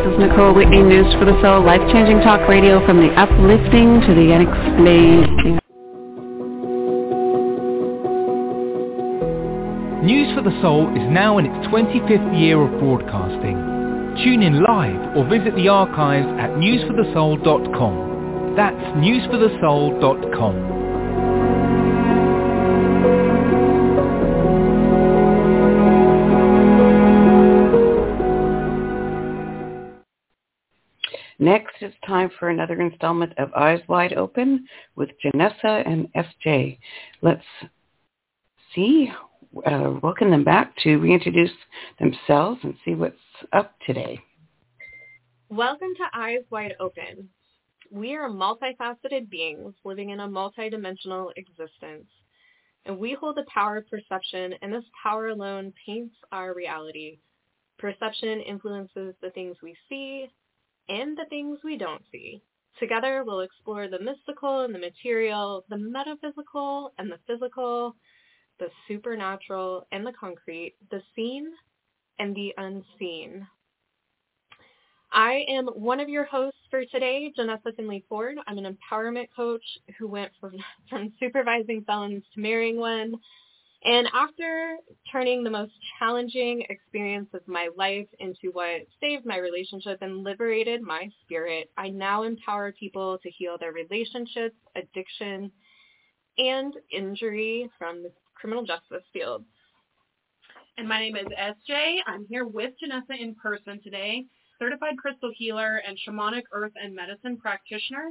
is Nicole Whitney, News for the Soul, life-changing talk radio from the uplifting to the unexplained. News for the Soul is now in its 25th year of broadcasting. Tune in live or visit the archives at newsforthesoul.com. That's newsforthesoul.com. Next, it's time for another installment of Eyes Wide Open with Janessa and SJ. Let's see, welcome them back to reintroduce themselves and see what's up today. Welcome to Eyes Wide Open. We are multifaceted beings living in a multidimensional existence, and we hold the power of perception, and this power alone paints our reality. Perception influences the things we see and the things we don't see. Together, we'll explore the mystical and the material, the metaphysical and the physical, the supernatural and the concrete, the seen and the unseen. I am one of your hosts for today, Janessa Finley Ford. I'm an empowerment coach who went from supervising felons to marrying one. And after turning the most challenging experience of my life into what saved my relationship and liberated my spirit, I now empower people to heal their relationships, addiction, and injury from the criminal justice field. And my name is SJ. I'm here with Janessa in person today, certified crystal healer and shamanic earth and medicine practitioner.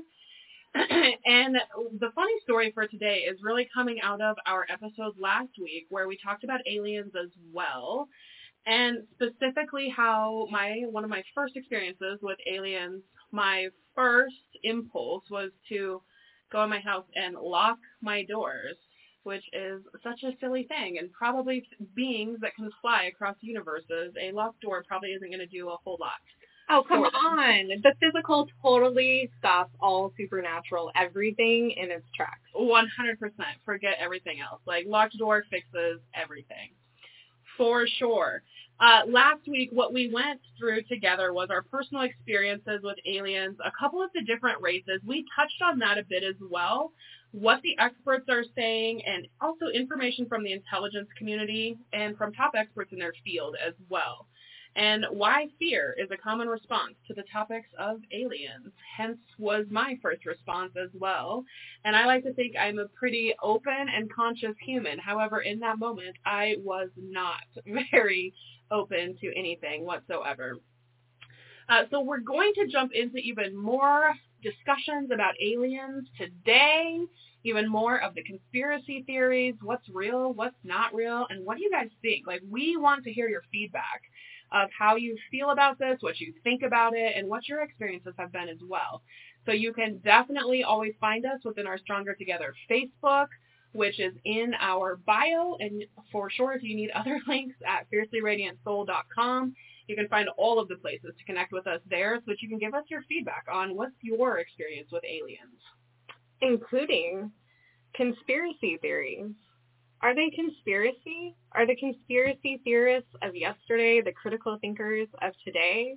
And the funny story for today is really coming out of our episode last week where we talked about aliens as well, and specifically how one of my first experiences with aliens, my first impulse was to go in my house and lock my doors, which is such a silly thing, and probably beings that can fly across universes, a locked door probably isn't going to do a whole lot. Oh, come on. The physical totally stops all supernatural, everything in its tracks. 100%. Forget everything else. Like, locked door fixes everything. For sure. Last week, what we went through together was our personal experiences with aliens, a couple of the different races. We touched on that a bit as well, what the experts are saying, and also information from the intelligence community and from top experts in their field as well. And why fear is a common response to the topics of aliens. Hence was my first response as well. And I like to think I'm a pretty open and conscious human. However, in that moment, I was not very open to anything whatsoever. So we're going to jump into even more discussions about aliens today, even more of the conspiracy theories, what's real, what's not real, and what do you guys think? Like, we want to hear your feedback of how you feel about this, what you think about it, and what your experiences have been as well. So you can definitely always find us within our Stronger Together Facebook, which is in our bio, and for sure if you need other links at fiercelyradiantsoul.com, you can find all of the places to connect with us there so that you can give us your feedback on what's your experience with aliens. Including conspiracy theories. Are they conspiracy? Are the conspiracy theorists of yesterday the critical thinkers of today?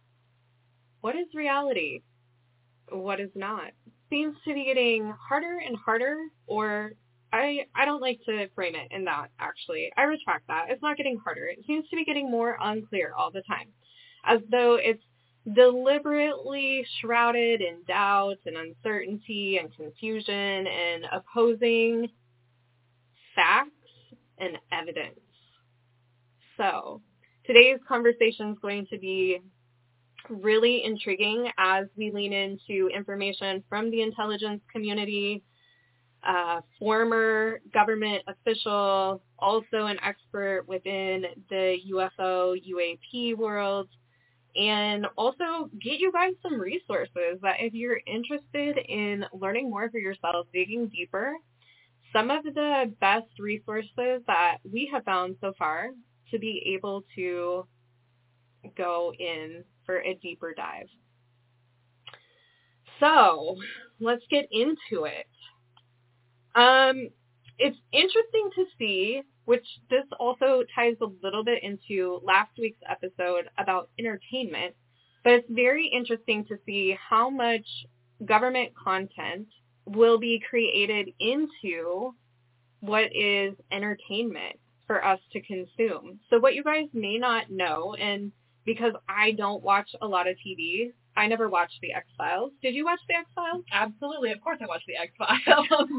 What is reality? What is not? Seems to be getting harder and harder, or I don't like to frame it in that, actually. I retract that. It's not getting harder. It seems to be getting more unclear all the time, as though it's deliberately shrouded in doubt and uncertainty and confusion and opposing facts and evidence. So today's conversation is going to be really intriguing as we lean into information from the intelligence community, former government official, also an expert within the UFO, UAP world, and also get you guys some resources that if you're interested in learning more for yourself, digging deeper, some of the best resources that we have found so far to be able to go in for a deeper dive. So let's get into it. It's interesting to see, which this also ties a little bit into last week's episode about entertainment, But it's very interesting to see how much government content will be created into what is entertainment for us to consume. So what you guys may not know, and because I don't watch a lot of TV, I never watched The X-Files. Did you watch The X-Files? Absolutely. Of course I watched The X-Files.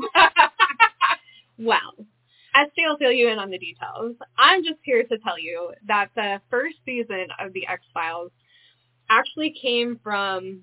Well, SJ will fill you in on the details. I'm just here to tell you that the first season of The X-Files actually came from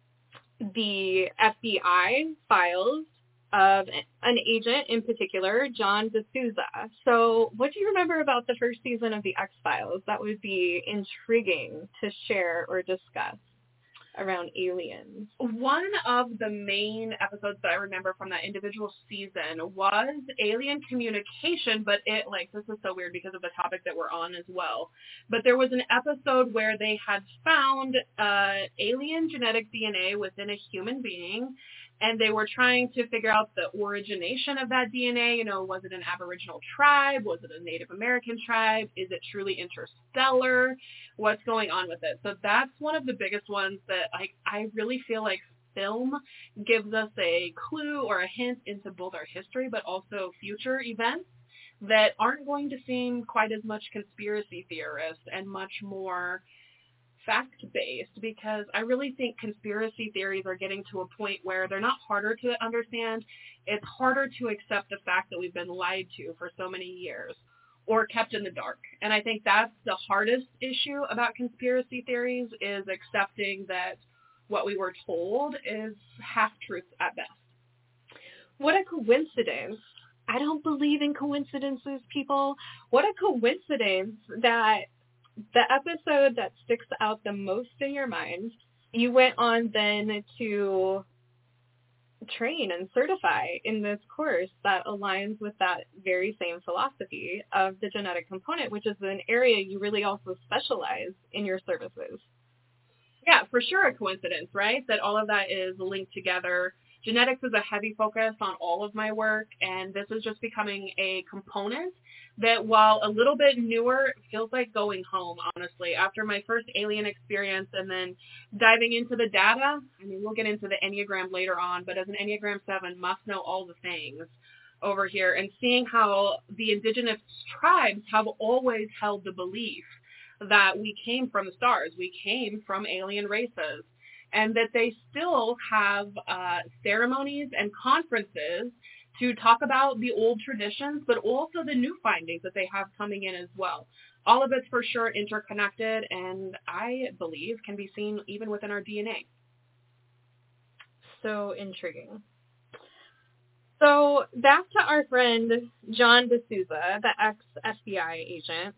the FBI files of an agent in particular, John D'Souza. So what do you remember about the first season of The X-Files that would be intriguing to share or discuss around aliens? One of the main episodes that I remember from that individual season was alien communication, but this is so weird because of the topic that we're on as well. But there was an episode where they had found alien genetic DNA within a human being, and they were trying to figure out the origination of that DNA. You know, was it an Aboriginal tribe? Was it a Native American tribe? Is it truly interstellar? What's going on with it? So that's one of the biggest ones that I really feel like film gives us a clue or a hint into both our history but also future events that aren't going to seem quite as much conspiracy theorist and much more fact-based, because I really think conspiracy theories are getting to a point where they're not harder to understand. It's harder to accept the fact that we've been lied to for so many years or kept in the dark. And I think that's the hardest issue about conspiracy theories, is accepting that what we were told is half-truths at best. What a coincidence. I don't believe in coincidences, people. What a coincidence that the episode that sticks out the most in your mind, you went on then to train and certify in this course that aligns with that very same philosophy of the genetic component, which is an area you really also specialize in your services. Yeah, for sure a coincidence, right? That all of that is linked together. Genetics is a heavy focus on all of my work, and this is just becoming a component that, while a little bit newer, feels like going home, honestly. After my first alien experience and then diving into the data, I mean, we'll get into the Enneagram later on, but as an Enneagram 7, must know all the things over here, and seeing how the indigenous tribes have always held the belief that we came from the stars, we came from alien races, and that they still have ceremonies and conferences to talk about the old traditions, but also the new findings that they have coming in as well. All of it's for sure interconnected, and I believe can be seen even within our DNA. So intriguing. So back to our friend John D'Souza, the ex-FBI agent.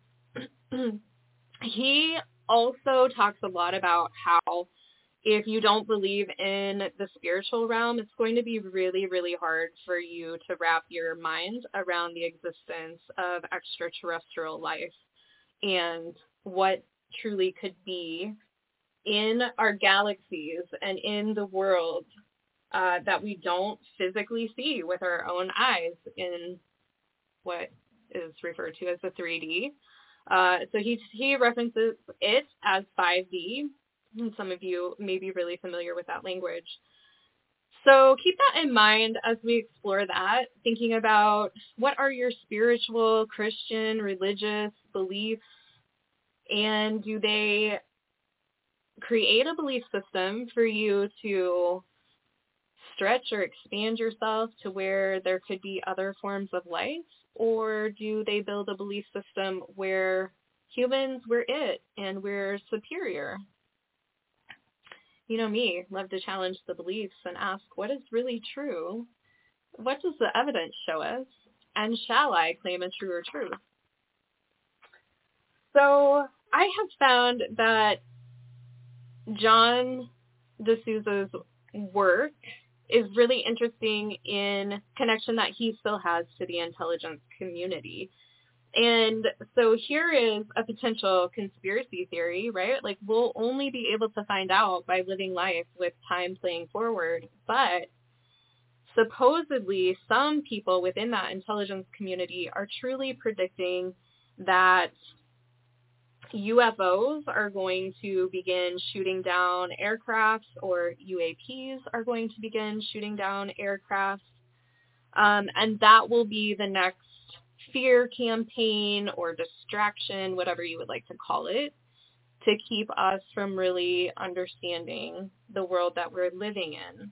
He also talks a lot about how if you don't believe in the spiritual realm, it's going to be really, really hard for you to wrap your mind around the existence of extraterrestrial life and what truly could be in our galaxies and in the world that we don't physically see with our own eyes in what is referred to as the 3D. So he references it as 5D. And some of you may be really familiar with that language. So keep that in mind as we explore that, thinking about what are your spiritual, Christian, religious beliefs, and do they create a belief system for you to stretch or expand yourself to where there could be other forms of life, or do they build a belief system where humans, we're it and we're superior? You know me, love to challenge the beliefs and ask what is really true? What does the evidence show us? And shall I claim a truer truth? So I have found that John D'Souza's work is really interesting in connection that he still has to the intelligence community. And so here is a potential conspiracy theory, right? Like, we'll only be able to find out by living life with time playing forward. But supposedly some people within that intelligence community are truly predicting that UFOs are going to begin shooting down aircrafts, or UAPs are going to begin shooting down aircrafts. And that will be the next fear campaign or distraction, whatever you would like to call it, to keep us from really understanding the world that we're living in.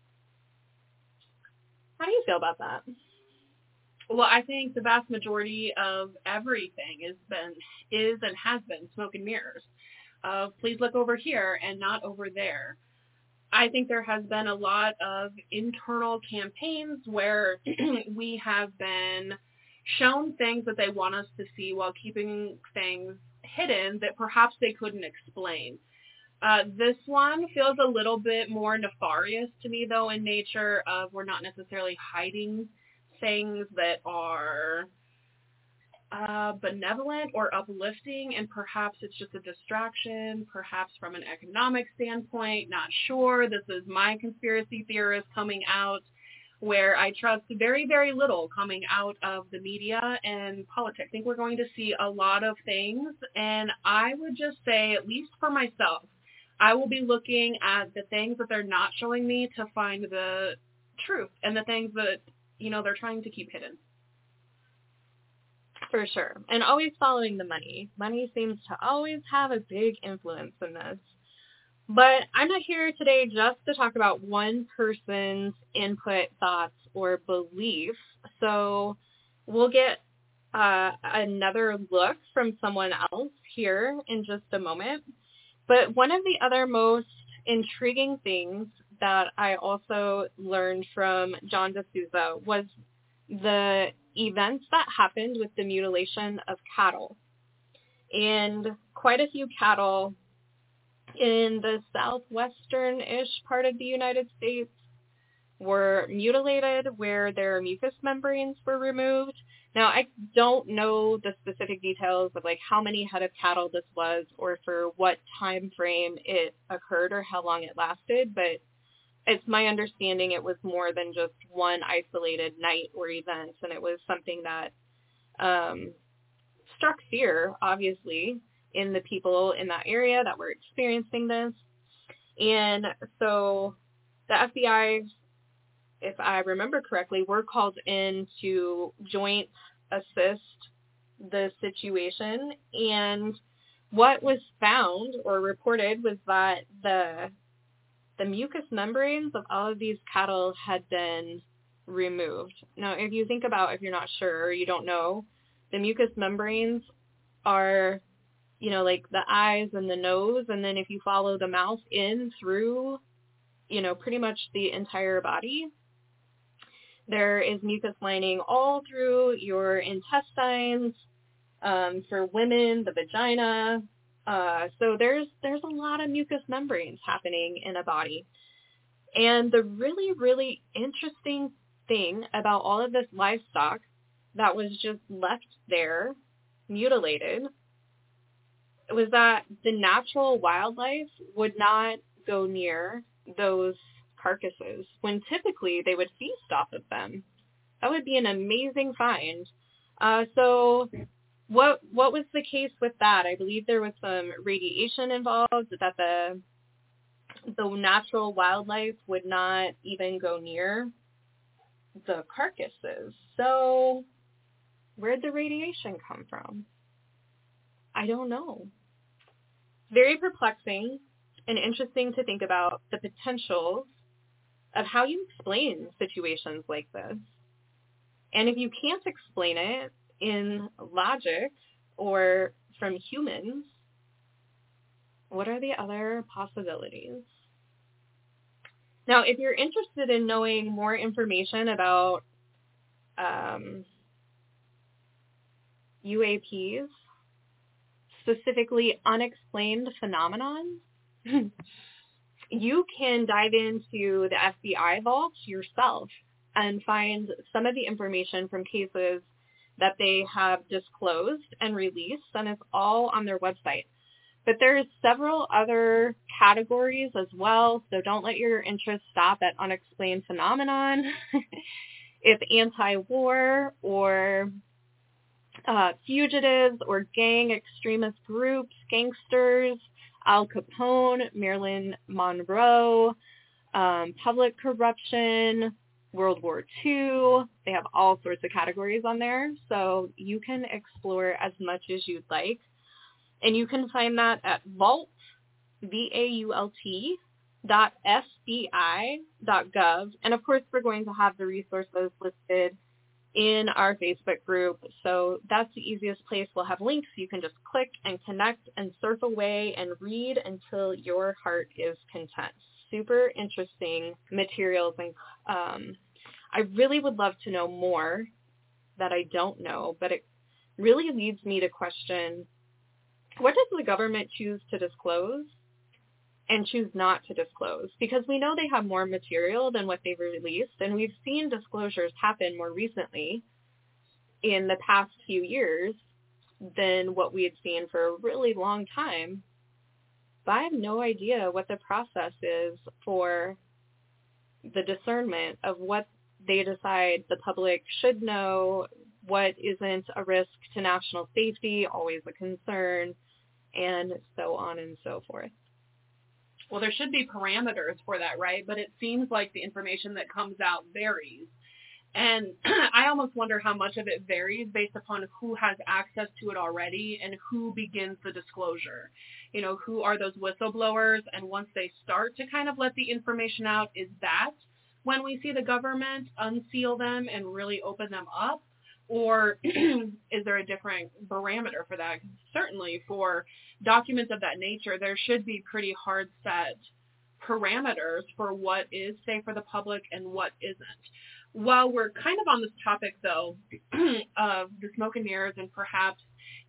How do you feel about that? Well, I think the vast majority of everything is and has been smoke and mirrors. Please look over here and not over there. I think there has been a lot of internal campaigns where we have been shown things that they want us to see while keeping things hidden that perhaps they couldn't explain. This one feels a little bit more nefarious to me, though, in nature of we're not necessarily hiding things that are benevolent or uplifting, and perhaps it's just a distraction, perhaps from an economic standpoint, not sure. This is my conspiracy theorist coming out, where I trust very, very little coming out of the media and politics. I think we're going to see a lot of things, and I would just say, at least for myself, I will be looking at the things that they're not showing me to find the truth and the things that, they're trying to keep hidden. For sure. And always following the money. Money seems to always have a big influence in this. But I'm not here today just to talk about one person's input, thoughts, or beliefs. So we'll get another look from someone else here in just a moment. But one of the other most intriguing things that I also learned from John D'Souza was the events that happened with the mutilation of cattle. And quite a few cattle in the southwestern-ish part of the United States were mutilated, where their mucous membranes were removed. Now, I don't know the specific details of how many head of cattle this was, or for what time frame it occurred, or how long it lasted, but it's my understanding it was more than just one isolated night or event, and it was something that struck fear, obviously, in the people in that area that were experiencing this. And so the FBI, if I remember correctly, were called in to joint assist the situation. And what was found or reported was that the mucous membranes of all of these cattle had been removed. Now, if you think about, if you're not sure or you don't know, the mucous membranes are, like the eyes and the nose, and then if you follow the mouth in through, pretty much the entire body, there is mucus lining all through your intestines, for women, the vagina. So there's a lot of mucous membranes happening in a body. And the really, really interesting thing about all of this livestock that was just left there, mutilated, was that the natural wildlife would not go near those carcasses when typically they would feast off of them. That would be an amazing find. So what was the case with that? I believe there was some radiation involved, that the natural wildlife would not even go near the carcasses. So where'd the radiation come from? I don't know. Very perplexing and interesting to think about the potentials of how you explain situations like this. And if you can't explain it in logic or from humans, what are the other possibilities? Now, if you're interested in knowing more information about UAPs, specifically unexplained phenomenon, you can dive into the FBI vault yourself and find some of the information from cases that they have disclosed and released, and it's all on their website. But there's several other categories as well, so don't let your interest stop at unexplained phenomenon. If anti-war or fugitives or gang extremist groups, gangsters, Al Capone, Marilyn Monroe, public corruption, World War II. They have all sorts of categories on there, so you can explore as much as you'd like. And you can find that at vault, VAULT, .fbi.gov. And of course, we're going to have the resources listed in our Facebook group. So that's the easiest place. We'll have links. You can just click and connect and surf away and read until your heart is content. Super interesting materials. And I really would love to know more that I don't know, but it really leads me to question, what does the government choose to disclose and choose not to disclose? Because we know they have more material than what they've released, and we've seen disclosures happen more recently in the past few years than what we had seen for a really long time. But I have no idea what the process is for the discernment of what they decide the public should know, what isn't a risk to national safety, always a concern, and so on and so forth. Well, there should be parameters for that, right? But it seems like the information that comes out varies. And I almost wonder how much of it varies based upon who has access to it already and who begins the disclosure. You know, who are those whistleblowers? And once they start to kind of let the information out, is that when we see the government unseal them and really open them up? Or is there a different parameter for that? Certainly for documents of that nature, there should be pretty hard set parameters for what is safe for the public and what isn't. While we're kind of on this topic, though, of the smoke and mirrors and perhaps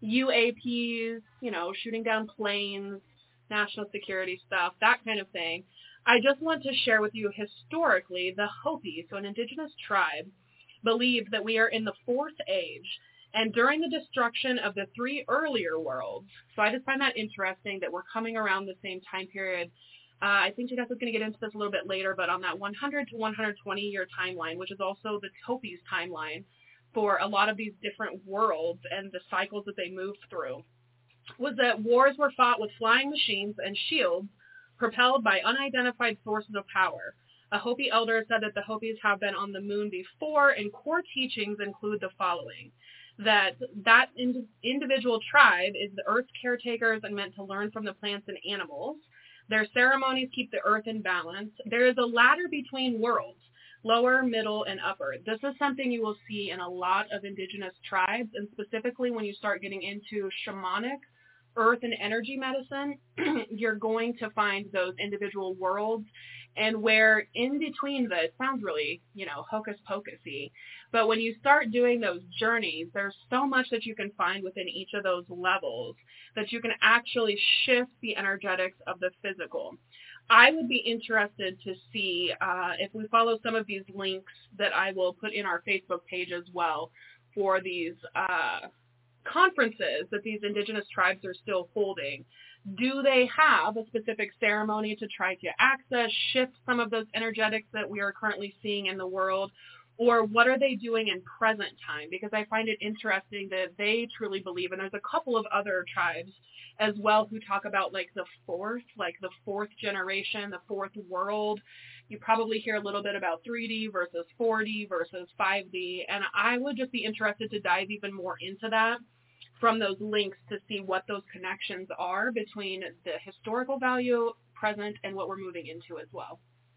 UAPs, you know, shooting down planes, national security stuff, that kind of thing, I just want to share with you historically the Hopi, so an indigenous tribe, believe that we are in the fourth age, and during the destruction of the three earlier worlds. So I just find that interesting that we're coming around the same time period. I think Janessa's going to get into this a little bit later, but on that 100 to 120 year timeline, which is also the Hopi's timeline for a lot of these different worlds and the cycles that they moved through, was that wars were fought with flying machines and shields propelled by unidentified sources of power. A Hopi elder said that the Hopis have been on the moon before, and core teachings include the following: that individual tribe is the earth's caretakers and meant to learn from the plants and animals. Their ceremonies keep the earth in balance. There is a ladder between worlds, lower, middle, and upper. This is something you will see in a lot of indigenous tribes, and specifically when you start getting into shamanic earth and energy medicine, you're going to find those individual worlds. And where in between the, it sounds really, hocus pocusy, but when you start doing those journeys, there's so much that you can find within each of those levels that you can actually shift the energetics of the physical. I would be interested to see if we follow some of these links that I will put in our Facebook page as well for these conferences that these indigenous tribes are still holding. Do they have a specific ceremony to try to access, shift some of those energetics that we are currently seeing in the world? Or what are they doing in present time? Because I find it interesting that they truly believe, and there's a couple of other tribes as well who talk about the fourth generation, the fourth world. You probably hear a little bit about 3D versus 4D versus 5D, and I would just be interested to dive even more into that from those links to see what those connections are between the historical value, present, and what we're moving into as well.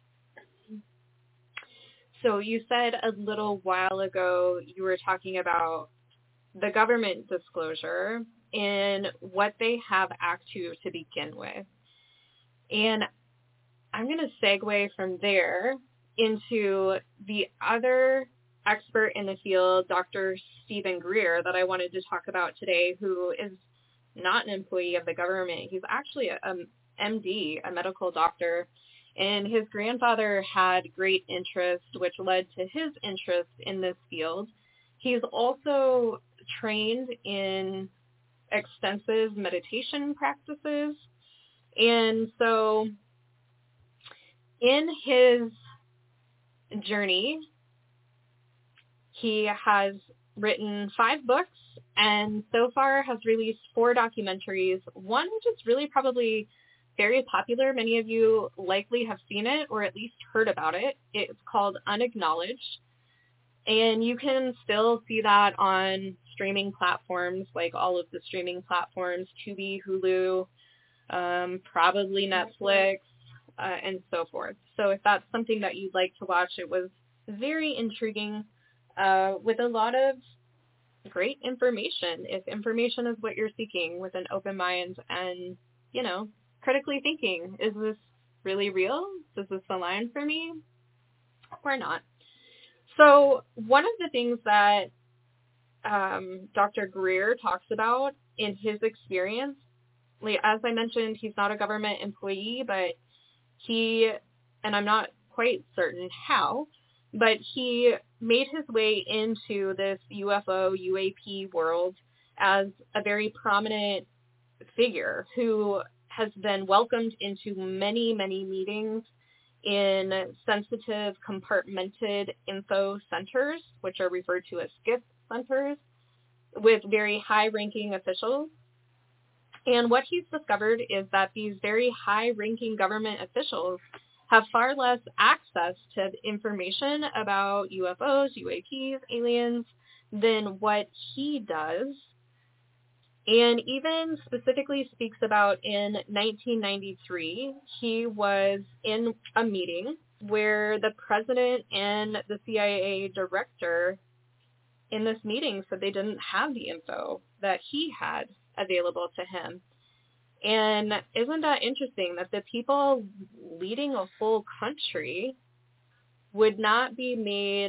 So you said a little while ago you were talking about the government disclosure and what they have access to begin with. And I'm going to segue from there into the other expert in the field, Dr. Stephen Greer, that I wanted to talk about today, who is not an employee of the government. He's actually an MD, a medical doctor, and his grandfather had great interest, which led to his interest in this field. He's also trained in extensive meditation practices, and so in his journey, he has written 5 books, and so far has released 4 documentaries, one which is really probably very popular. Many of you likely have seen it or at least heard about it. It's called Unacknowledged, and you can still see that on streaming platforms, like all of the streaming platforms, Tubi, Hulu, probably Netflix, and so forth. So if that's something that you'd like to watch, it was very intriguing, with a lot of great information, if information is what you're seeking, with an open mind and, critically thinking, is this really real? Does this align for me or not? So one of the things that Dr. Greer talks about in his experience, as I mentioned, he's not a government employee, but and I'm not quite certain how, but he made his way into this UFO, UAP world as a very prominent figure who has been welcomed into many, many meetings in sensitive, compartmented info centers, which are referred to as SCIF centers, with very high-ranking officials. And what he's discovered is that these very high-ranking government officials have far less access to information about UFOs, UAPs, aliens, than what he does. And even specifically speaks about in 1993, he was in a meeting where the president and the CIA director in this meeting said they didn't have the info that he had available to him. And isn't that interesting that the people leading a whole country would not be made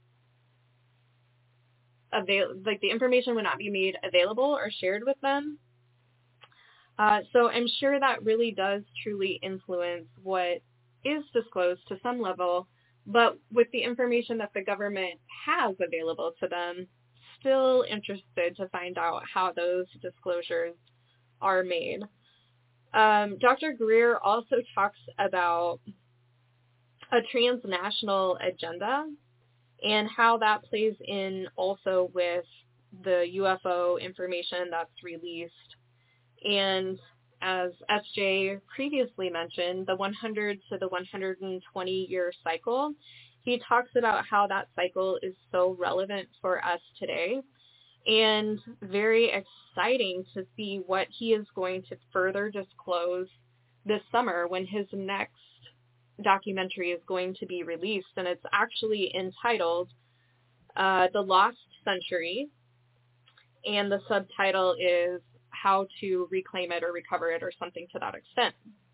the information would not be made available or shared with them? So I'm sure that really does truly influence what is disclosed to some level, but with the information that the government has available to them, still interested to find out how those disclosures are made. Dr. Greer also talks about a transnational agenda and how that plays in also with the UFO information that's released. And as SJ previously mentioned, the 100 to the 120-year cycle, he talks about how that cycle is so relevant for us today, and very exciting to see what he is going to further disclose this summer when his next documentary is going to be released. And it's actually entitled The Lost Century, and the subtitle is How to Reclaim It or Recover It, or something to that extent.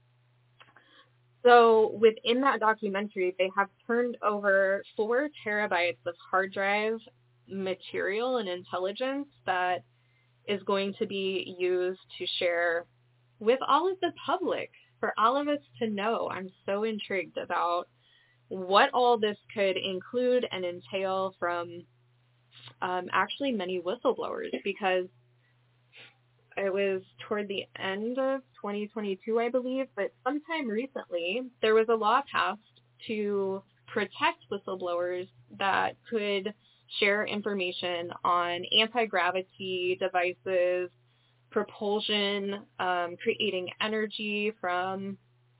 So within that documentary, they have turned over 4 terabytes of hard drive material and intelligence that is going to be used to share with all of the public, for all of us to know. I'm so intrigued about what all this could include and entail from actually many whistleblowers, because it was toward the end of 2022, I believe, but sometime recently, there was a law passed to protect whistleblowers that could share information on anti-gravity devices, propulsion, creating energy from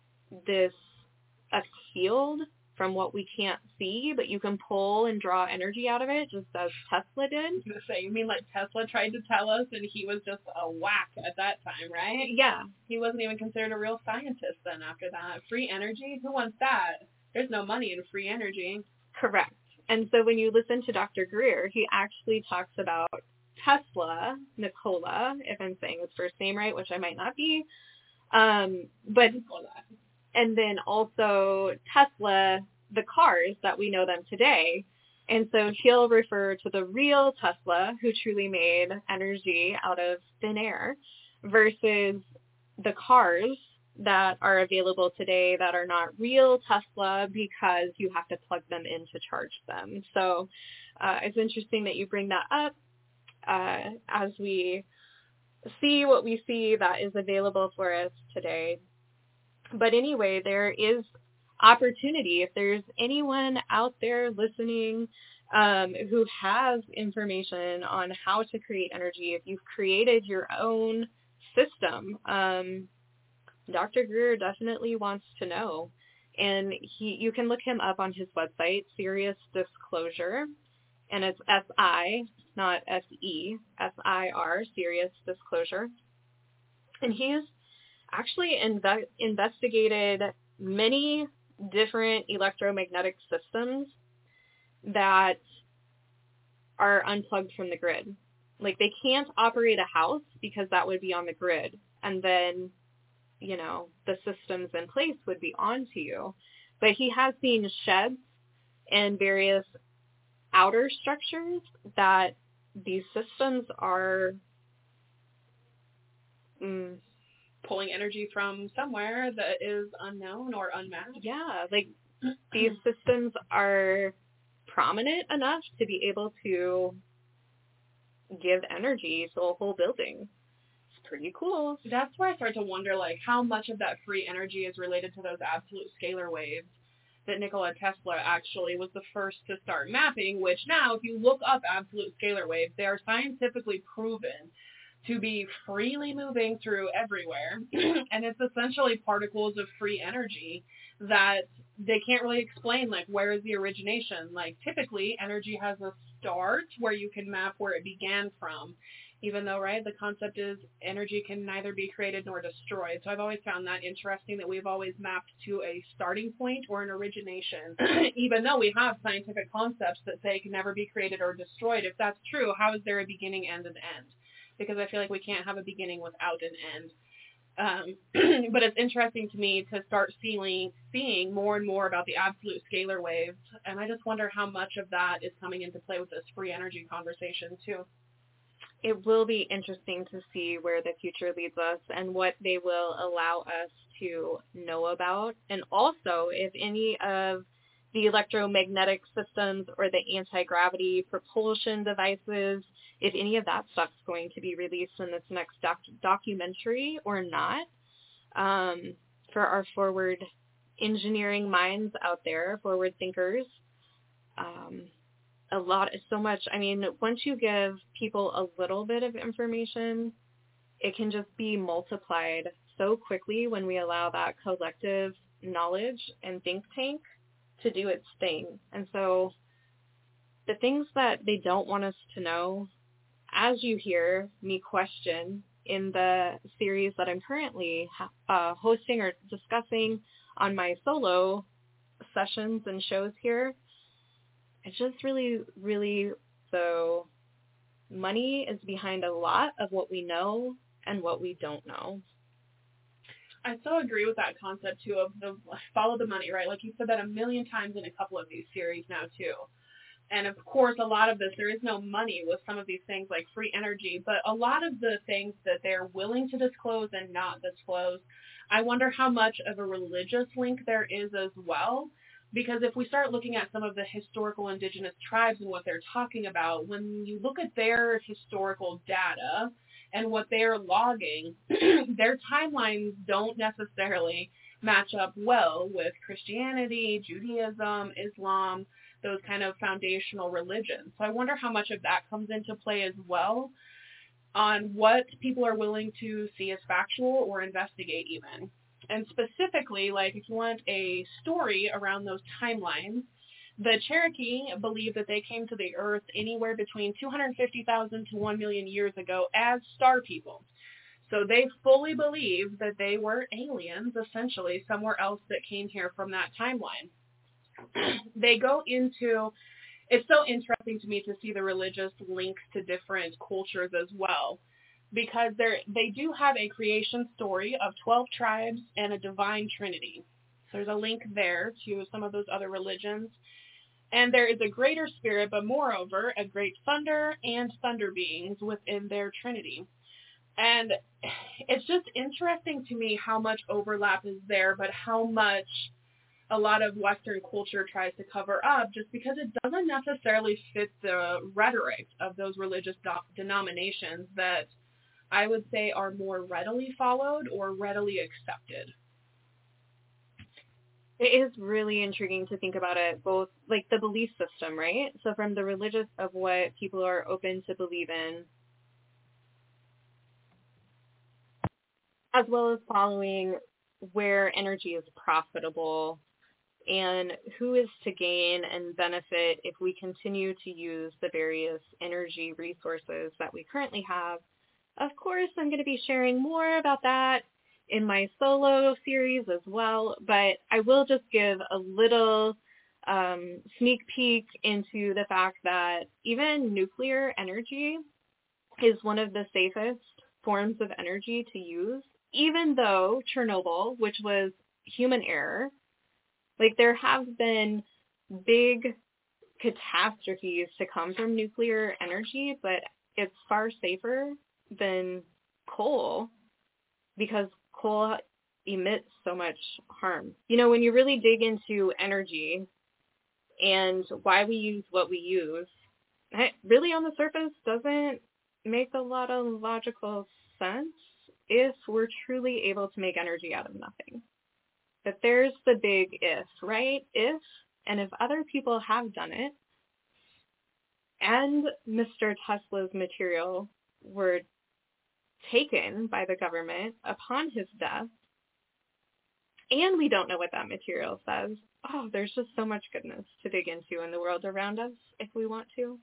a field from what we can't see, but you can pull and draw energy out of it, just as Tesla did. I was going to say, you mean like Tesla tried to tell us and he was just a whack at that time, right? Yeah. He wasn't even considered a real scientist then after that. Free energy? Who wants that? There's no money in free energy. Correct. And so when you listen to Dr. Greer, he actually talks about Tesla, Nikola, if I'm saying his first name right, which I might not be, but and then also Tesla, the cars that we know them today. And so he'll refer to the real Tesla, who truly made energy out of thin air, versus the cars that are available today that are not real Tesla because you have to plug them in to charge them. So it's interesting that you bring that up as we see what we see that is available for us today. But anyway, there is opportunity. If there's anyone out there listening who has information on how to create energy. If you've created your own system, Dr. Greer definitely wants to know. And you can look him up on his website, Sirius Disclosure, and it's S-I, not S-E, S-I-R, Sirius Disclosure. And he's actually investigated many different electromagnetic systems that are unplugged from the grid. Like, they can't operate a house because that would be on the grid. And then, you know, the systems in place would be on to you. But he has seen sheds and various outer structures that these systems are pulling energy from somewhere that is unknown or unmapped. Yeah, like these systems are prominent enough to be able to give energy to a whole building. It's pretty cool. That's where I start to wonder, like, how much of that free energy is related to those absolute scalar waves that Nikola Tesla actually was the first to start mapping, which now, if you look up absolute scalar waves, they are scientifically proven to be freely moving through everywhere. And it's essentially particles of free energy that they can't really explain, like, where is the origination? Like, typically, energy has a start where you can map where it began from, even though, right, the concept is energy can neither be created nor destroyed. So I've always found that interesting, that we've always mapped to a starting point or an origination, even though we have scientific concepts that say it can never be created or destroyed. If that's true, how is there a beginning and an end? Because I feel like we can't have a beginning without an end. But it's interesting to me to start seeing more and more about the absolute scalar waves, and I just wonder how much of that is coming into play with this free energy conversation too. It will be interesting to see where the future leads us and what they will allow us to know about, and also if any of the electromagnetic systems or the anti-gravity propulsion devices, if any of that stuff's going to be released in this next documentary or not. For our forward engineering minds out there, forward thinkers, so much. I mean, once you give people a little bit of information, it can just be multiplied so quickly when we allow that collective knowledge and think tank to do its thing. And so the things that they don't want us to know, as you hear me question in the series that I'm currently hosting or discussing on my solo sessions and shows here, it's just really, really, so money is behind a lot of what we know and what we don't know. I so agree with that concept, too, of the follow the money, right? Like you said that a million times in a couple of these series now, too. And, of course, a lot of this, there is no money with some of these things like free energy, but a lot of the things that they're willing to disclose and not disclose, I wonder how much of a religious link there is as well. Because if we start looking at some of the historical indigenous tribes and what they're talking about, when you look at their historical data and what they're logging, their timelines don't necessarily match up well with Christianity, Judaism, Islam, those kind of foundational religions. So I wonder how much of that comes into play as well on what people are willing to see as factual or investigate even. And specifically, like if you want a story around those timelines, the Cherokee believe that they came to the Earth anywhere between 250,000 to 1 million years ago as star people. So they fully believe that they were aliens, essentially, somewhere else that came here from that timeline. They go into, it's so interesting to me to see the religious links to different cultures as well, because they do have a creation story of 12 tribes and a divine trinity. So there's a link there to some of those other religions. And there is a greater spirit, but moreover, a great thunder and thunder beings within their trinity. And it's just interesting to me how much overlap is there, but how much a lot of Western culture tries to cover up, just because it doesn't necessarily fit the rhetoric of those religious denominations that I would say are more readily followed or readily accepted. It is really intriguing to think about it, both like the belief system, right? So from the religious of what people are open to believe in, as well as following where energy is profitable and who is to gain and benefit if we continue to use the various energy resources that we currently have. Of course, I'm going to be sharing more about that in my solo series as well, but I will just give a little sneak peek into the fact that even nuclear energy is one of the safest forms of energy to use, even though Chernobyl, which was human error, like there have been big catastrophes to come from nuclear energy, but it's far safer than coal because coal emits so much harm. You know, when you really dig into energy and why we use what we use, it really on the surface doesn't make a lot of logical sense if we're truly able to make energy out of nothing. But there's the big if, right? If, and if other people have done it, and Mr. Tesla's material were taken by the government upon his death, and we don't know what that material says, oh, there's just so much goodness to dig into in the world around us if we want to.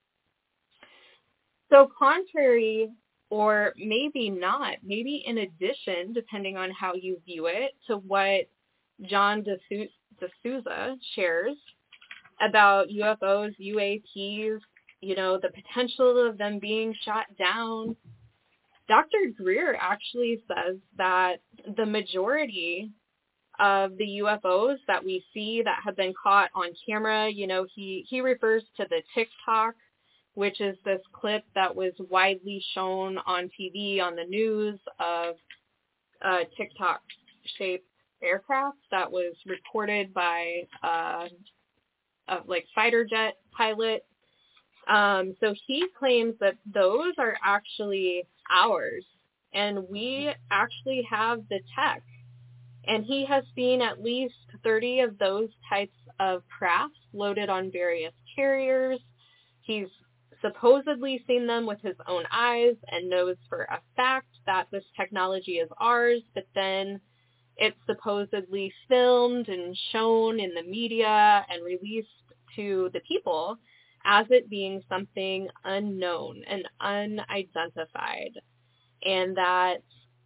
So contrary, or maybe not, maybe in addition, depending on how you view it, to what John D'Souza shares about UFOs, UAPs, you know, the potential of them being shot down, Dr. Greer actually says that the majority of the UFOs that we see that have been caught on camera, you know, he refers to the TikTok, which is this clip that was widely shown on TV, on the news, of a TikTok-shaped aircraft that was reported by a fighter jet pilot. So he claims that those are actually ours, and we actually have the tech. And he has seen at least 30 of those types of crafts loaded on various carriers. He's supposedly seen them with his own eyes and knows for a fact that this technology is ours, but then it's supposedly filmed and shown in the media and released to the people as it being something unknown and unidentified. And that,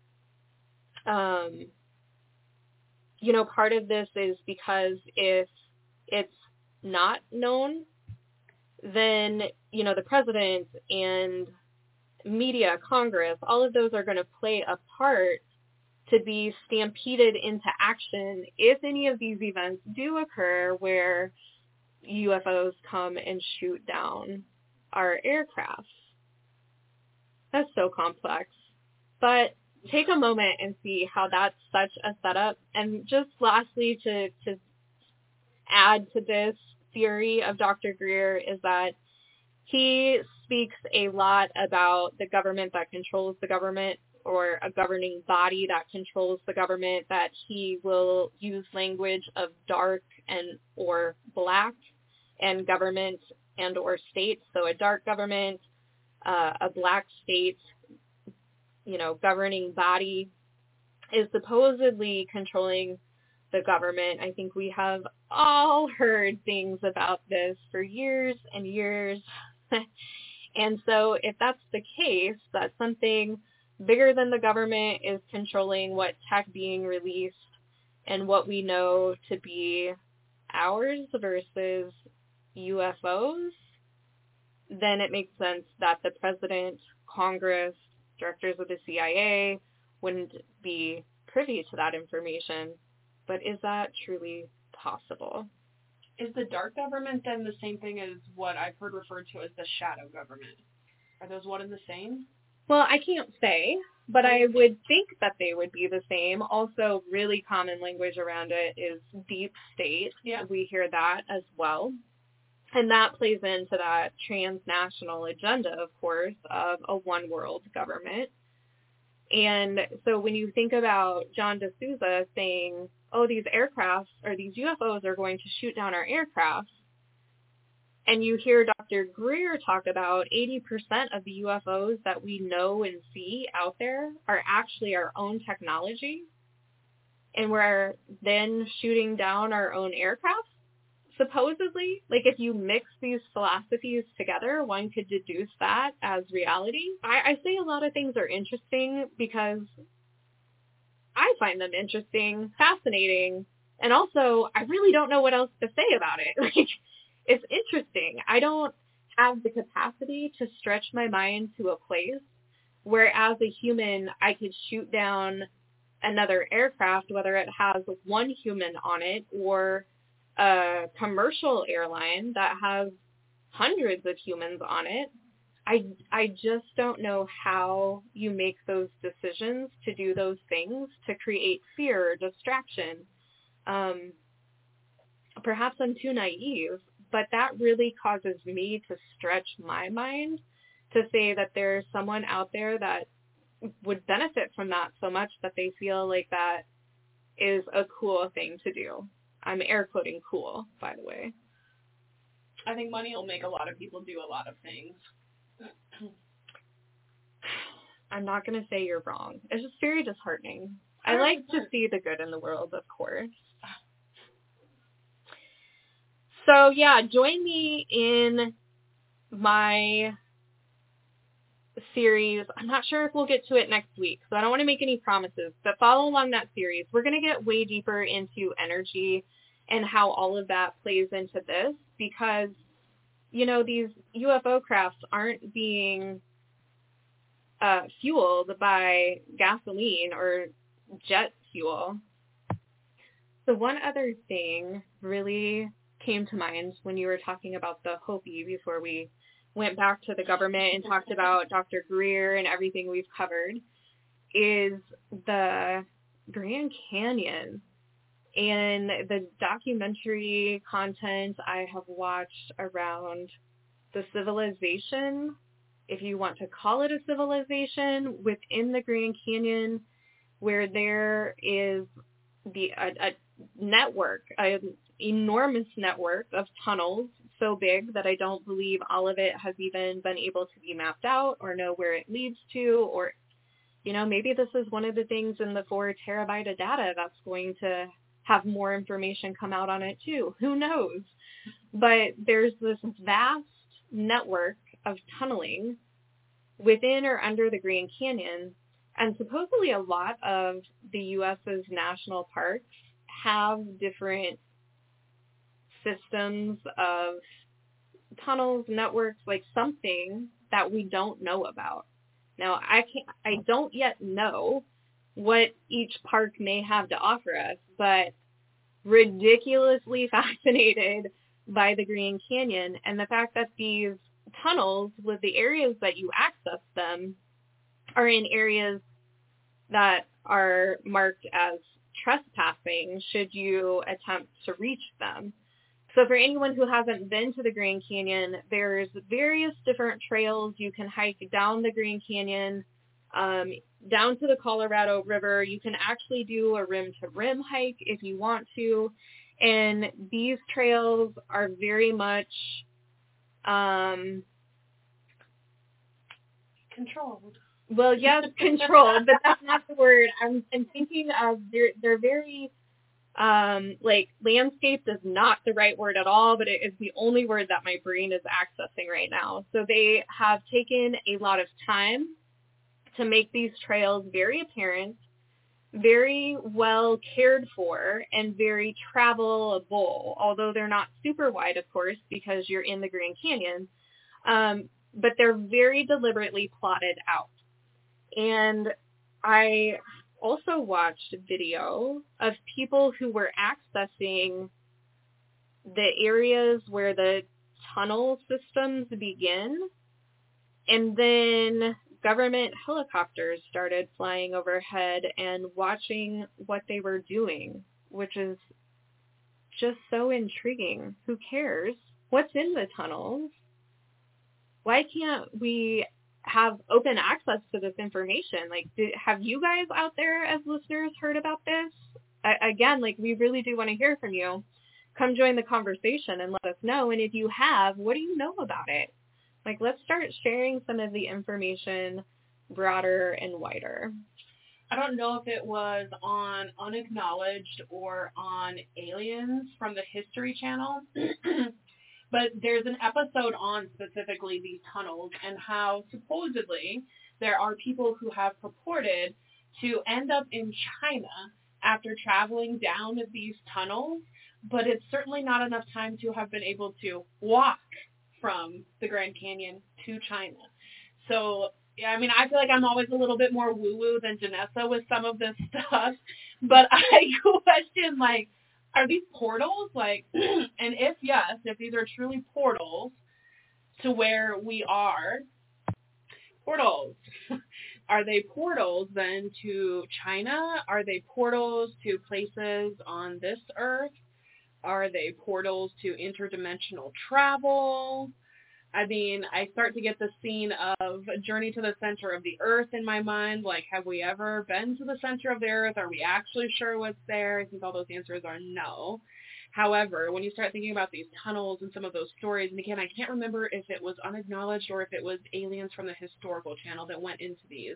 you know, part of this is because if it's not known, then, you know, the president and media, Congress, all of those are going to play a part to be stampeded into action if any of these events do occur where UFOs come and shoot down our aircraft. That's so complex. But take a moment and see how that's such a setup. And just lastly, to add to this theory of Dr. Greer is that he speaks a lot about the government that controls the government, or a governing body that controls the government, that he will use language of dark and or black and government and or state. So a dark government, a black state, you know, governing body is supposedly controlling the government. I think we have all heard things about this for years and years. And so if that's the case, that something bigger than the government is controlling what tech being released and what we know to be ours versus UFOs, then it makes sense that the president, Congress, directors of the CIA wouldn't be privy to that information. But is that truly possible? Is the dark government then the same thing as what I've heard referred to as the shadow government? Are those one and the same? Well, I can't say, but I would think that they would be the same. Also, really common language around it is deep state. Yeah. We hear that as well. And that plays into that transnational agenda, of course, of a one-world government. And so when you think about John D'Souza saying, oh, these aircrafts or these UFOs are going to shoot down our aircraft, and you hear Dr. Greer talk about 80% of the UFOs that we know and see out there are actually our own technology, and we're then shooting down our own aircraft, supposedly. Like, if you mix these philosophies together, one could deduce that as reality. I say a lot of things are interesting because I find them interesting, fascinating, and also I really don't know what else to say about it. Like, it's interesting. I don't have the capacity to stretch my mind to a place where as a human I could shoot down another aircraft, whether it has one human on it or a commercial airline that has hundreds of humans on it. I just don't know how you make those decisions to do those things to create fear or distraction. Perhaps I'm too naive, but that really causes me to stretch my mind to say that there's someone out there that would benefit from that so much that they feel like that is a cool thing to do. I'm air quoting cool, by the way. I think money will make a lot of people do a lot of things. I'm not going to say you're wrong. It's just very disheartening. I like to see the good in the world, of course. So, yeah, join me in my series. I'm not sure if we'll get to it next week, so I don't want to make any promises, but follow along that series. We're going to get way deeper into energy and how all of that plays into this because, you know, these UFO crafts aren't being fueled by gasoline or jet fuel. So one other thing really came to mind when you were talking about the Hopi before we went back to the government and talked about Dr. Greer and everything we've covered is the Grand Canyon and the documentary content I have watched around the civilization, if you want to call it a civilization, within the Grand Canyon, where there is a network, an enormous network of tunnels so big that I don't believe all of it has even been able to be mapped out or know where it leads to, or, you know, maybe this is one of the things in the 4 terabyte of data that's going to have more information come out on it too. Who knows? But there's this vast network of tunneling within or under the Grand Canyon, and supposedly a lot of the U.S.'s national parks have different systems of tunnels, networks, like something that we don't know about. Now, I don't yet know what each park may have to offer us, but ridiculously fascinated by the Grand Canyon and the fact that these tunnels, with the areas that you access them, are in areas that are marked as trespassing should you attempt to reach them. So for anyone who hasn't been to the Grand Canyon, there's various different trails you can hike down the Grand Canyon, down to the Colorado River. You can actually do a rim-to-rim hike if you want to. And these trails are very much controlled. Well, yes, controlled, but that's not the word. I'm thinking of, they're very, like, landscape is not the right word at all, but it is the only word that my brain is accessing right now. So they have taken a lot of time to make these trails very apparent, very well cared for, and very travelable, although they're not super wide, of course, because you're in the Grand Canyon. But they're very deliberately plotted out. And I also watched video of people who were accessing the areas where the tunnel systems begin, and then government helicopters started flying overhead and watching what they were doing, which is just so intriguing. Who cares? What's in the tunnels? Why can't we have open access to this information. Like, have you guys out there as listeners heard about this? Again, like, we really do want to hear from you. Come join the conversation and let us know. And if you have, what do you know about it? Like, let's start sharing some of the information broader and wider. I don't know if it was on Unacknowledged or on Aliens from the History Channel, but there's an episode on specifically these tunnels and how supposedly there are people who have purported to end up in China after traveling down these tunnels, but it's certainly not enough time to have been able to walk from the Grand Canyon to China. So, yeah, I mean, I feel like I'm always a little bit more woo-woo than Janessa with some of this stuff, but I question, like, are these portals? Like, and if yes, if these are truly portals to where we are, portals, are they portals then to China? Are they portals to places on this earth? Are they portals to interdimensional travel? I mean, I start to get the scene of a Journey to the Center of the Earth in my mind. Like, have we ever been to the center of the Earth? Are we actually sure what's there? I think all those answers are no. However, when you start thinking about these tunnels and some of those stories, and again, I can't remember if it was Unacknowledged or if it was Aliens from the Historical Channel that went into these.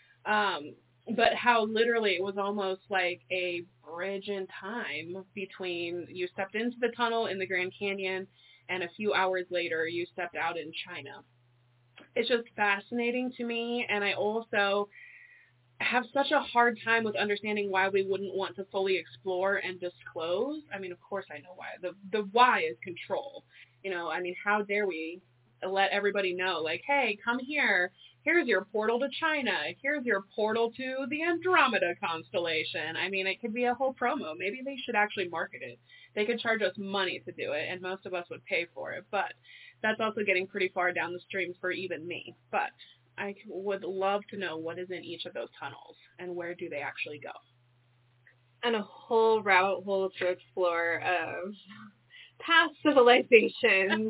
But how literally it was almost like a bridge in time between you stepped into the tunnel in the Grand Canyon and a few hours later you stepped out in China. It's just fascinating to me, and I also have such a hard time with understanding why we wouldn't want to fully explore and disclose. I mean, of course I know why. The why is control. You know, I mean, how dare we let everybody know, like, hey, come here. Here's your portal to China. Here's your portal to the Andromeda constellation. I mean, it could be a whole promo. Maybe they should actually market it. They could charge us money to do it, and most of us would pay for it. But that's also getting pretty far down the stream for even me. But I would love to know what is in each of those tunnels and where do they actually go. And a whole rabbit hole to explore of past civilizations.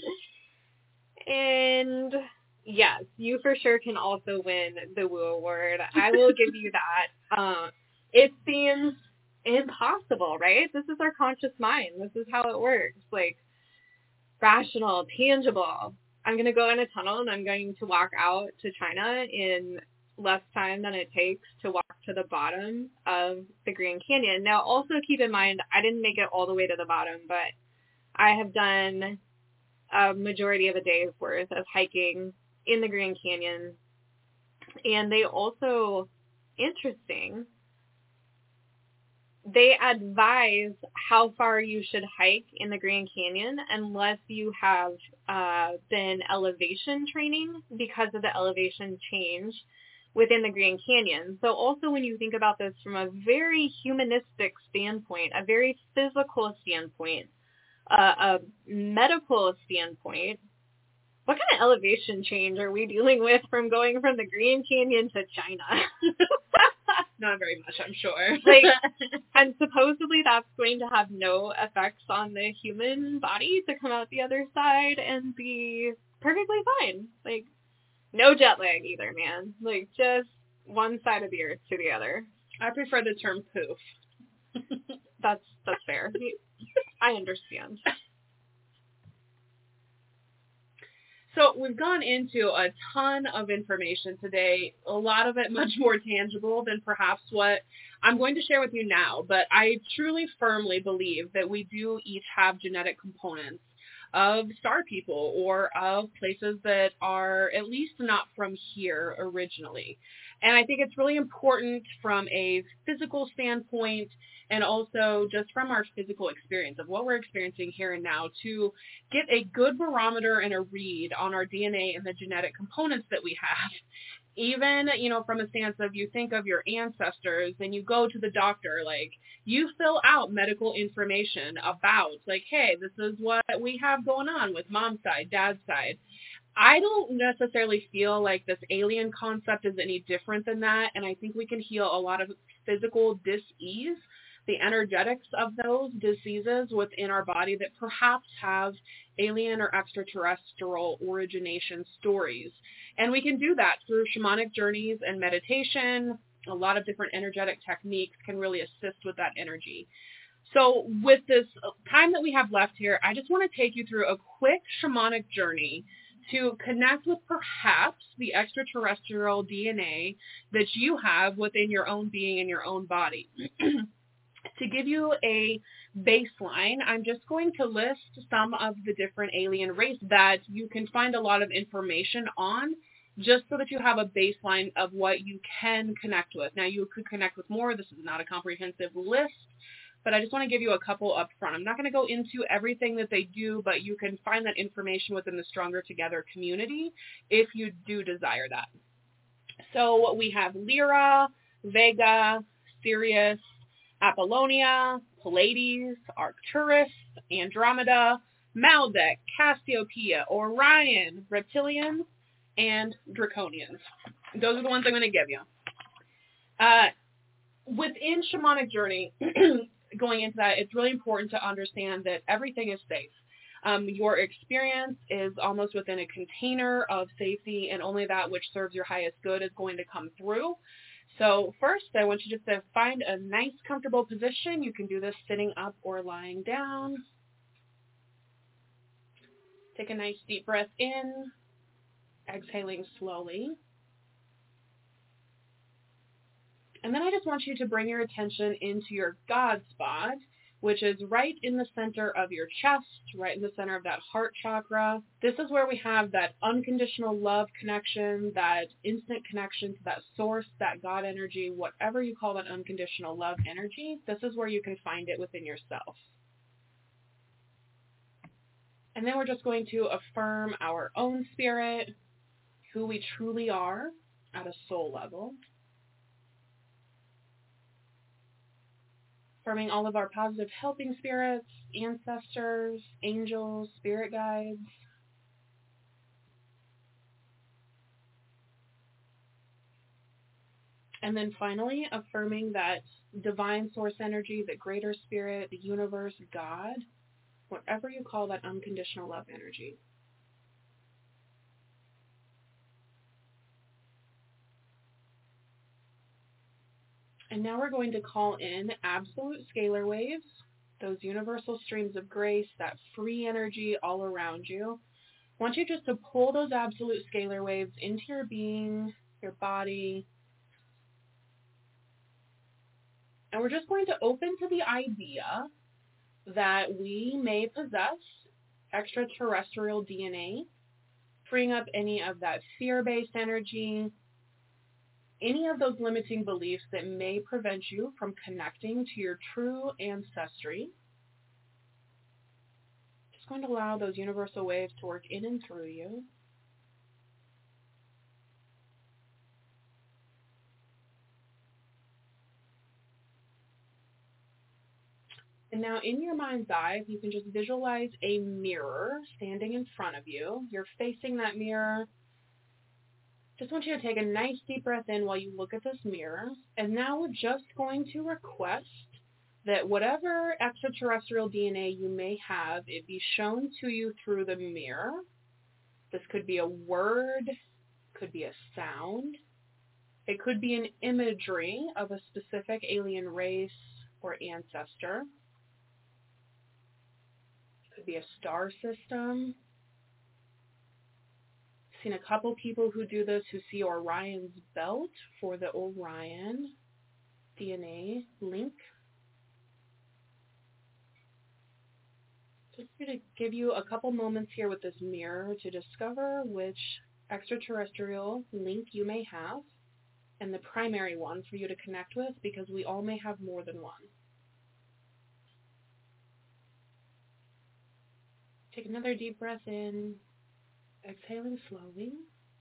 And yes, you for sure can also win the Woo Award. I will give you that. It seems impossible, right? This is our conscious mind. This is how it works. Like, rational, tangible. I'm going to go in a tunnel and I'm going to walk out to China in less time than it takes to walk to the bottom of the Grand Canyon. Now, also keep in mind, I didn't make it all the way to the bottom, but I have done a majority of a day's worth of hiking in the Grand Canyon. And they also, interesting, they advise how far you should hike in the Grand Canyon unless you have been elevation training because of the elevation change within the Grand Canyon. So also when you think about this from a very humanistic standpoint, a very physical standpoint, a medical standpoint, what kind of elevation change are we dealing with from going from the Grand Canyon to China? Not very much, I'm sure. Like, and supposedly that's going to have no effects on the human body to come out the other side and be perfectly fine. Like, no jet lag either, man. Like, just one side of the earth to the other. I prefer the term poof. That's fair. I understand. So we've gone into a ton of information today, a lot of it much more tangible than perhaps what I'm going to share with you now, but I truly firmly believe that we do each have genetic components of star people or of places that are at least not from here originally. And I think it's really important from a physical standpoint and also just from our physical experience of what we're experiencing here and now to get a good barometer and a read on our DNA and the genetic components that we have. Even, from a stance of you think of your ancestors and you go to the doctor, like you fill out medical information about like, hey, this is what we have going on with mom's side, dad's side. I don't necessarily feel like this alien concept is any different than that. And I think we can heal a lot of physical dis-ease the energetics of those diseases within our body that perhaps have alien or extraterrestrial origination stories. And we can do that through shamanic journeys and meditation. A lot of different energetic techniques can really assist with that energy. So with this time that we have left here, I just want to take you through a quick shamanic journey to connect with perhaps the extraterrestrial DNA that you have within your own being and your own body. To give you a baseline, I'm just going to list some of the different alien races that you can find a lot of information on, just so that you have a baseline of what you can connect with. Now, you could connect with more. This is not a comprehensive list, but I just want to give you a couple up front. I'm not going to go into everything that they do, but you can find that information within the Stronger Together community if you do desire that. So we have Lyra, Vega, Sirius, Apollonia, Pleiades, Arcturus, Andromeda, Maldek, Cassiopeia, Orion, Reptilians, and Draconians. Those are the ones I'm going to give you. Within Shamanic Journey, going into that, it's really important to understand that everything is safe. Your experience is almost within a container of safety, and only that which serves your highest good is going to come through. So first, I want you just to find a nice, comfortable position. You can do this sitting up or lying down. Take a nice deep breath in, exhaling slowly. And then I just want you to bring your attention into your God spot, which is right in the center of your chest, right in the center of that heart chakra. This is where we have that unconditional love connection, that instant connection to that source, that God energy, whatever you call that unconditional love energy. This is where you can find it within yourself. And then we're just going to affirm our own spirit, who we truly are at a soul level. Affirming all of our positive helping spirits, ancestors, angels, spirit guides. And then finally, affirming that divine source energy, the greater spirit, the universe, God, whatever you call that unconditional love energy. And now we're going to call in absolute scalar waves, those universal streams of grace, that free energy all around you. I want you just to pull those absolute scalar waves into your being, your body. And we're just going to open to the idea that we may possess extraterrestrial DNA, freeing up any of that fear-based energy, any of those limiting beliefs that may prevent you from connecting to your true ancestry. Just going to allow those universal waves to work in and through you. And now in your mind's eye, if you can just visualize a mirror standing in front of you. You're facing that mirror. Just want you to take a nice deep breath in while you look at this mirror. And now we're just going to request that whatever extraterrestrial DNA you may have, it be shown to you through the mirror. This could be a word, could be a sound. It could be an imagery of a specific alien race or ancestor. It could be a star system. Seen a couple people who do this who see Orion's belt for the Orion DNA link. Just going to give you a couple moments here with this mirror to discover which extraterrestrial link you may have and the primary one for you to connect with, because we all may have more than one. Take another deep breath in. Exhaling slowly.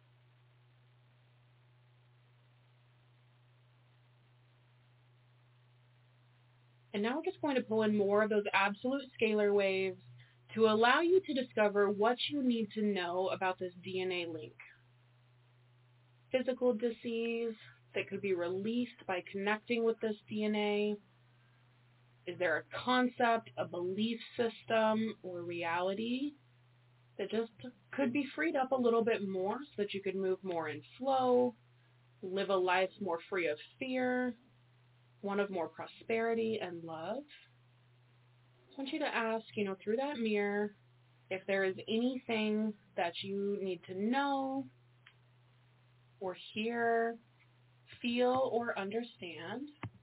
And now we're just going to pull in more of those absolute scalar waves to allow you to discover what you need to know about this DNA link. Physical disease that could be released by connecting with this DNA. Is there a concept, a belief system, or reality that just could be freed up a little bit more so that you could move more in flow, live a life more free of fear, one of more prosperity and love? I want you to ask, through that mirror, if there is anything that you need to know or hear, feel, or understand.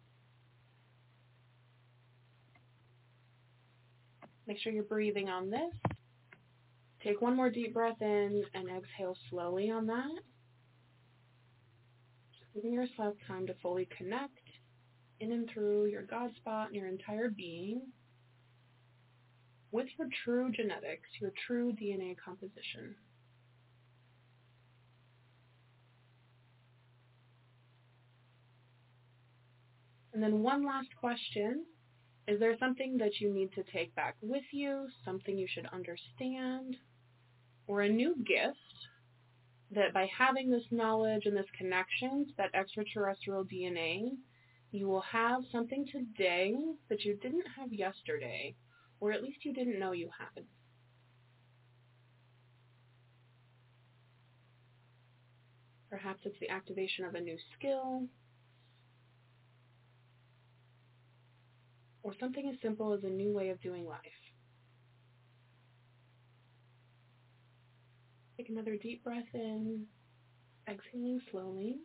Make sure you're breathing on this. Take one more deep breath in and exhale slowly on that. Giving yourself time to fully connect in and through your God spot and your entire being with your true genetics, your true DNA composition. And then one last question. Is there something that you need to take back with you, something you should understand, or a new gift that by having this knowledge and this connection to that extraterrestrial DNA, you will have something today that you didn't have yesterday, or at least you didn't know you had? Perhaps it's the activation of a new skill, or something as simple as a new way of doing life. Take another deep breath in, exhaling slowly.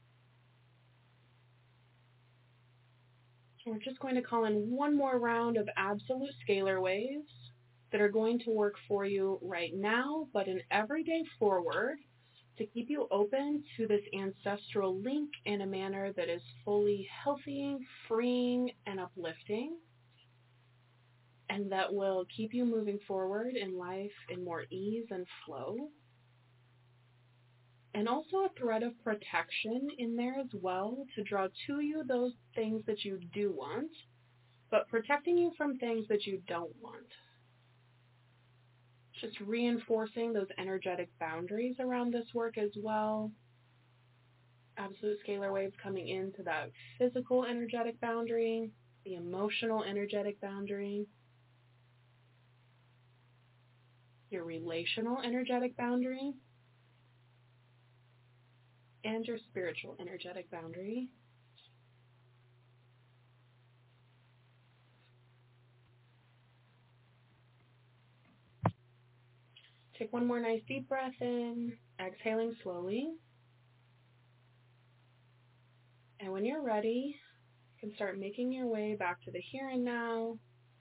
We're just going to call in one more round of absolute scalar waves that are going to work for you right now, but in every day forward, to keep you open to this ancestral link in a manner that is fully healthy, freeing, and uplifting, and that will keep you moving forward in life in more ease and flow. And also a thread of protection in there as well to draw to you those things that you do want, but protecting you from things that you don't want. Just reinforcing those energetic boundaries around this work as well. Absolute scalar waves coming into that physical energetic boundary, the emotional energetic boundary, your relational energetic boundary, and your spiritual energetic boundary. Take one more nice deep breath in, exhaling slowly. And when you're ready, you can start making your way back to the here and now,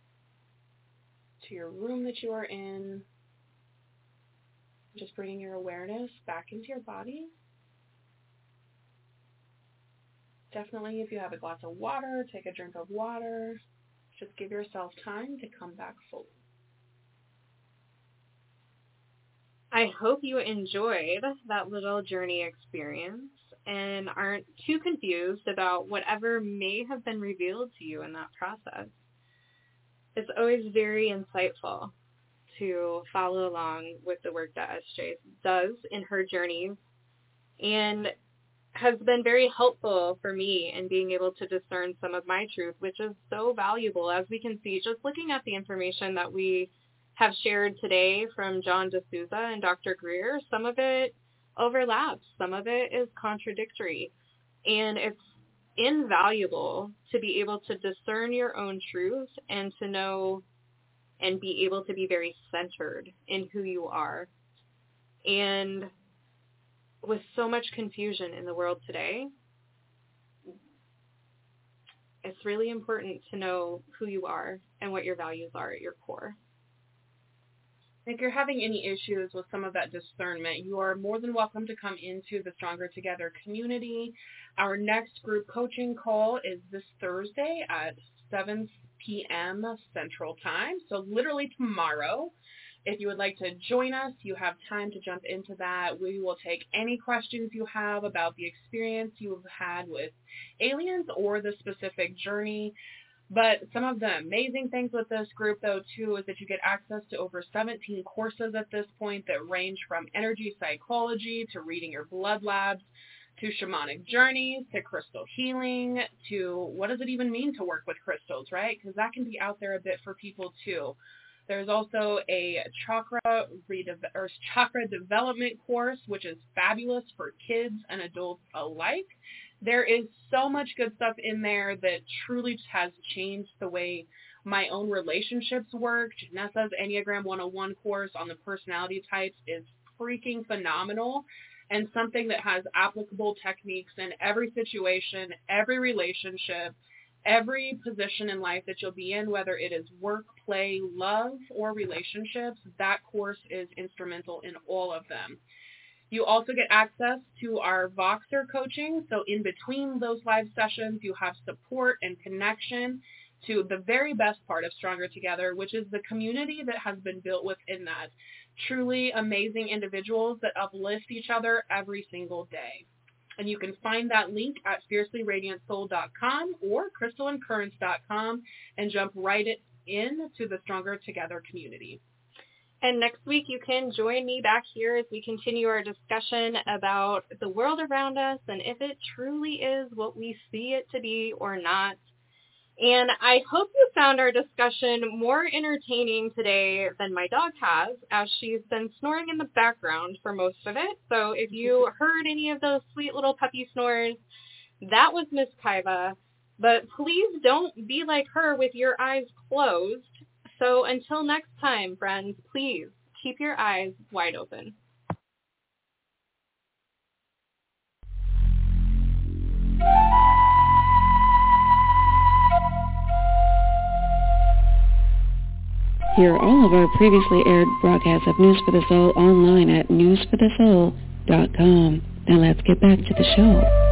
to your room that you are in. Just bringing your awareness back into your body. Definitely, if you have a glass of water, take a drink of water. Just give yourself time to come back full. I hope you enjoyed that little journey experience and aren't too confused about whatever may have been revealed to you in that process. It's always very insightful to follow along with the work that SJ does in her journeys, and has been very helpful for me in being able to discern some of my truth, which is so valuable. As we can see, just looking at the information that we have shared today from John D'Souza and Dr. Greer, some of it overlaps, some of it is contradictory, and it's invaluable to be able to discern your own truth and to know and be able to be very centered in who you are. And with so much confusion in the world today, it's really important to know who you are and what your values are at your core. If you're having any issues with some of that discernment, you are more than welcome to come into the Stronger Together community. Our next group coaching call is this Thursday at 7 p.m. Central Time, so literally tomorrow. If you would like to join us, you have time to jump into that. We will take any questions you have about the experience you've had with aliens or the specific journey. But some of the amazing things with this group, though, too, is that you get access to over 17 courses at this point that range from energy psychology to reading your blood labs to shamanic journeys, to crystal healing, to what does it even mean to work with crystals, right? Because that can be out there a bit for people too. There's also a chakra development course, which is fabulous for kids and adults alike. There is so much good stuff in there that truly has changed the way my own relationships work. Janessa's Enneagram 101 course on the personality types is freaking phenomenal, and something that has applicable techniques in every situation, every relationship, every position in life that you'll be in, whether it is work, play, love, or relationships. That course is instrumental in all of them. You also get access to our Voxer coaching. So in between those live sessions, you have support and connection to the very best part of Stronger Together, which is the community that has been built within that. Truly amazing individuals that uplift each other every single day. And you can find that link at fiercelyradiantsoul.com or crystallandcurrents.com and jump right in to the Stronger Together community. And next week you can join me back here as we continue our discussion about the world around us and if it truly is what we see it to be or not. And I hope you found our discussion more entertaining today than my dog has, as she's been snoring in the background for most of it. So if you heard any of those sweet little puppy snores, that was Miss Kaiva. But please don't be like her with your eyes closed. So until next time, friends, please keep your eyes wide open. Hear all of our previously aired broadcasts of News for the Soul online at newsforthesoul.com. Now let's get back to the show.